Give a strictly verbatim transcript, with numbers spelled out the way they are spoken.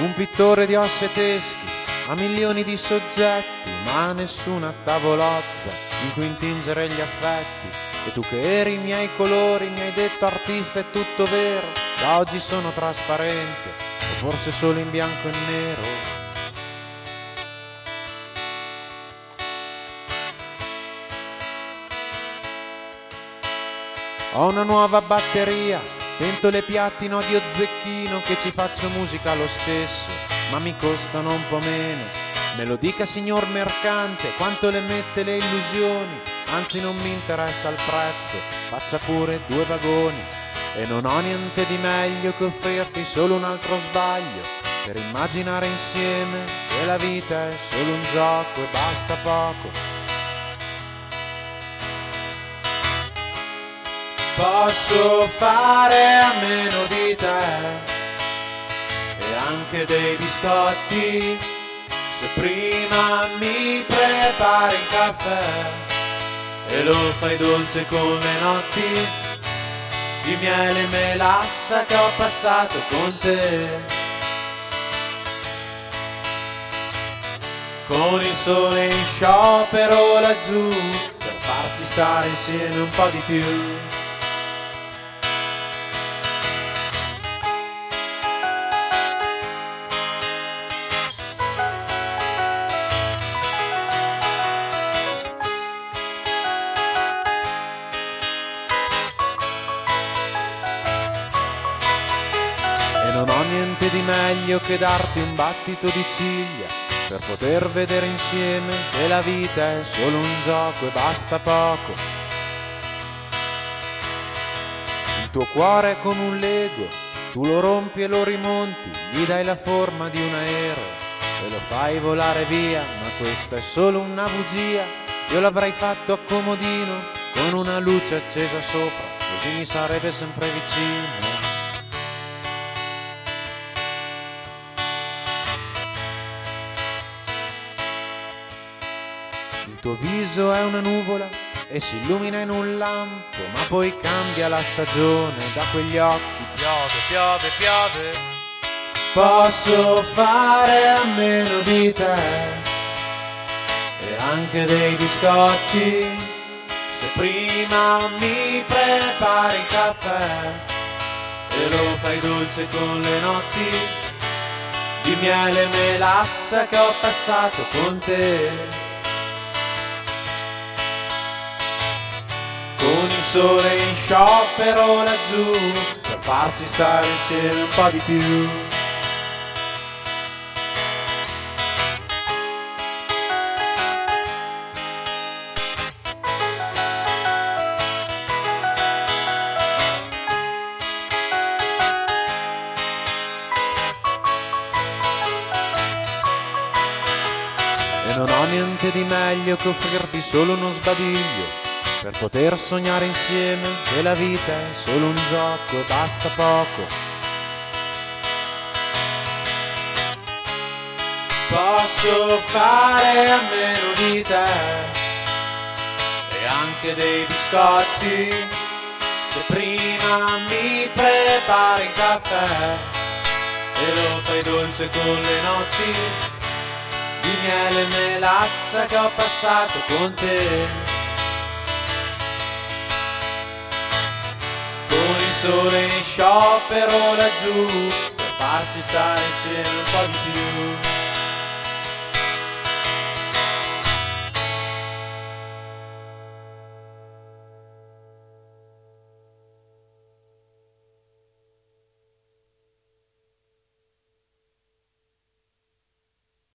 un pittore di osse teschi, a milioni di soggetti, ma nessuna tavolozza in cui intingere gli affetti. E tu che eri i miei colori, mi hai detto artista è tutto vero, da oggi sono trasparente, o forse solo in bianco e nero. Ho una nuova batteria, pentole e piatti in odio zecchino, che ci faccio musica lo stesso, ma mi costano un po' meno. Me lo dica signor mercante, quanto le mette le illusioni, anzi non mi interessa il prezzo, faccia pure due vagoni. E non ho niente di meglio che offrirti solo un altro sbaglio, per immaginare insieme che la vita è solo un gioco e basta poco. Posso fare a meno di te e anche dei biscotti, se prima mi prepari il caffè e lo fai dolce con le notti di miele e melassa che ho passato con te. Con il sole in sciopero laggiù, per farci stare insieme un po' di più. Non ho niente di meglio che darti un battito di ciglia, per poter vedere insieme che la vita è solo un gioco e basta poco. Il tuo cuore è come un Lego, tu lo rompi e lo rimonti, gli dai la forma di un aereo e lo fai volare via, ma questa è solo una bugia. Io l'avrei fatto a comodino, con una luce accesa sopra, così mi sarebbe sempre vicino. Il tuo viso è una nuvola e si illumina in un lampo, ma poi cambia la stagione, da quegli occhi piove, piove, piove. Posso fare a meno di te e anche dei biscotti, se prima mi prepari il caffè e lo fai dolce con le notti di miele e melassa che ho passato con te. Con il sole in sciopero laggiù, per farci stare insieme un po' di più. E non ho niente di meglio che offrirti solo uno sbadiglio, per poter sognare insieme che la vita è solo un gioco e basta poco. Posso fare a meno di te e anche dei biscotti, se prima mi prepari il caffè e lo fai dolce con le notti di miele e melassa che ho passato con te. Sole in sciopero laggiù, per farci stare insieme un po' di più.